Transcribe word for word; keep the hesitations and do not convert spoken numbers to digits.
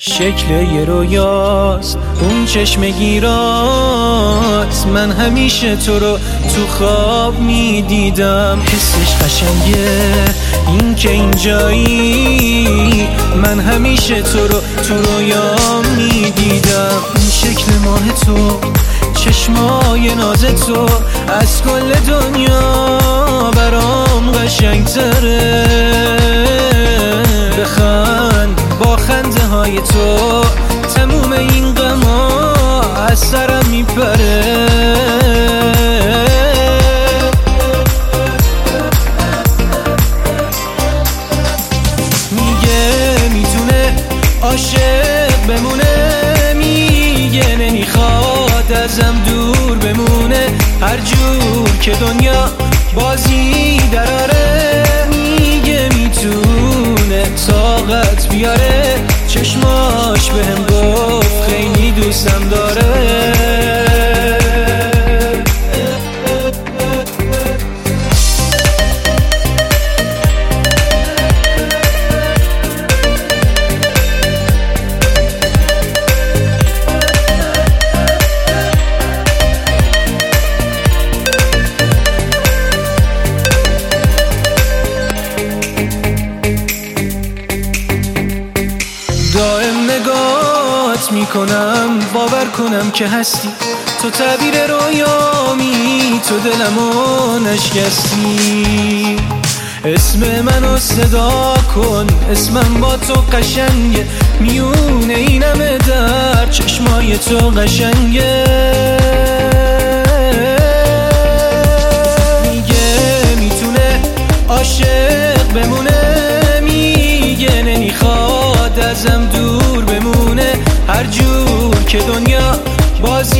شکل یه رویاست اون چشم گیرات، من همیشه تو رو تو خواب میدیدم. حسش قشنگه این که اینجایی، من همیشه تو رو تو رویام میدیدم. این شکل ماه تو، چشمای ناز تو، از کل دنیا برام قشنگتره. بخند با خنده های تو، تموم این غما از سرم میپره. میگه میتونه عاشق بمونه، میگه نمیخواد ازم دور بمونه. هر جور که دنیا بازی دراره، میگه میتونه طاقت بیاره. چشماش بهم گفت خیلی دوستم داره. دائم نگات میکنم، باور کنم که هستی. تو تعبیر رویامی، تو دلمو نشکستی. اسم منو صدا کن، اسمم با تو قشنگه. میونه اینمه در چشمای تو قشنگه. میگه میتونه عاشق بمونه، میگه نمیخواد ازم دور بمونه. هر جور که دنیا باز